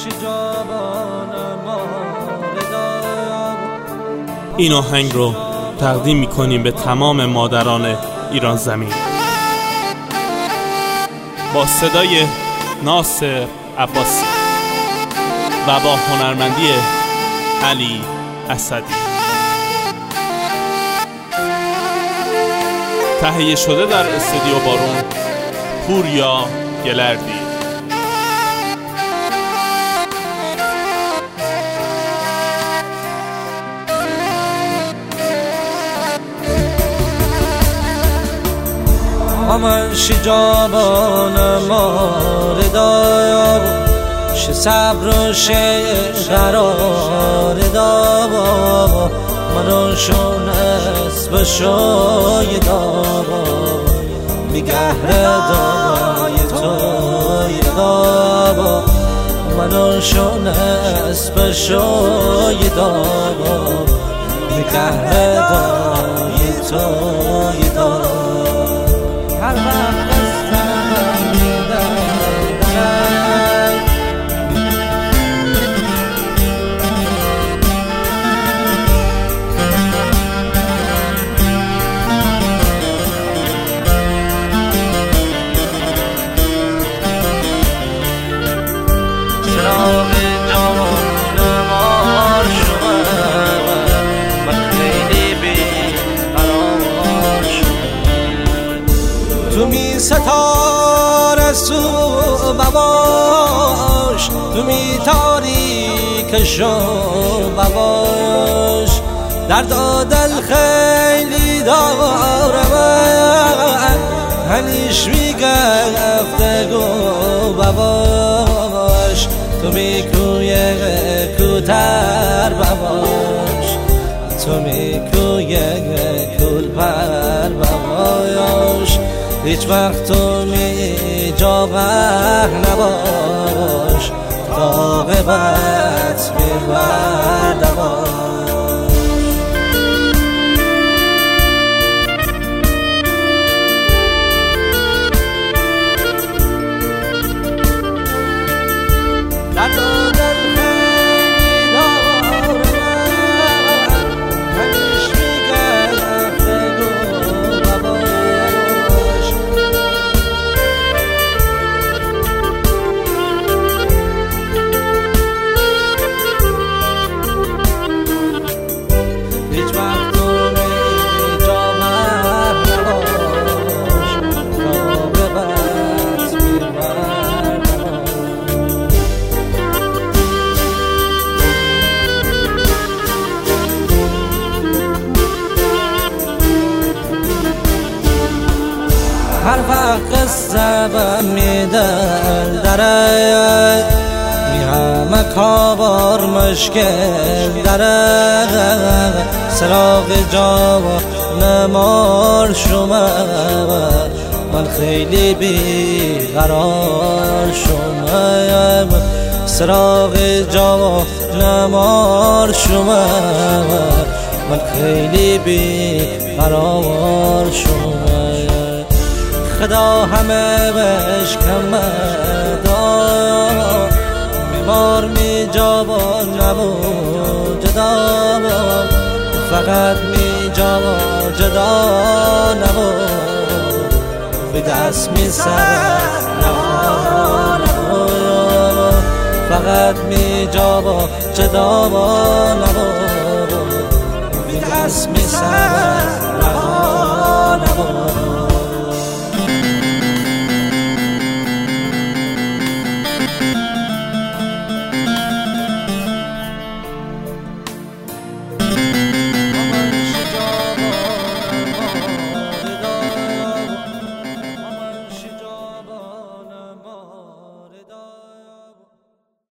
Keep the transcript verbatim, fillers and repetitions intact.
این آهنگ رو تقدیم می‌کنیم به تمام مادران ایران زمین با صدای ناصر عباسی و با هنرمندی علی اسدی. تهیه شده در استودیو بارون، پوریا گلردی. همه شجابان ماردار ش صبر و ش قرار دار منو شون اسب شوی دار بگهر دای توی دار منو شون اسب شوی دار بگهر دای توی دار هر وقت استم میدم چراغ جوان مار شد من خیلی بی قرار شد تو می ستاره سو بباش تو می تاریک شو بباش درد و دل خیلی دارم هنیش می گفتگو بباش تو می کوی کوتر بباش تو می کوی کل پر بباش هیچ وقت تو می جاغه نباش عاقبت می بردباش هر وقت قصه می دل داره می همه کابار مشکل داره سراغ جوان نمار شما من خیلی بی قرار شما سراغ جوان نمار شما من خیلی بی قرار شما خدا همه بشکم دار بیمار می جوان نبود جدا فقط می جوان جدا نبود به دست می سر فقط می جوان جدا نبود به دست می سر نبود